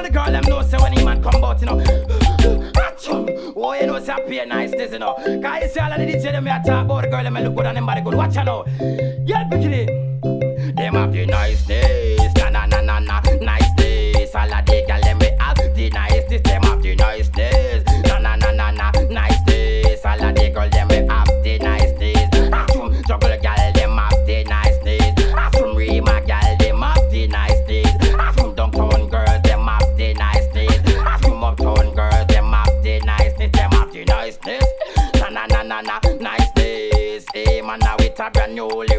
the girl them know say when he man come out, you know. Oh, you know, say I pay nice this, you know. Cause you see all of the DJ them here talk about the girl them look good and them body good. Watch out now. Yeah, bikini. Them have the niceness, na na na na na, niceness. All of the girl them we have the niceness. Them have the niceness, na na na na na, niceness. All of the girl them we have the niceness. Assume juggle girl them have the niceness. Assume Rima girl them have the niceness. Assume downtown girls them have the niceness. Assume uptown girls them have the niceness. Them have the niceness, na na na na na, niceness. Hey man, now it's a brand new lyric.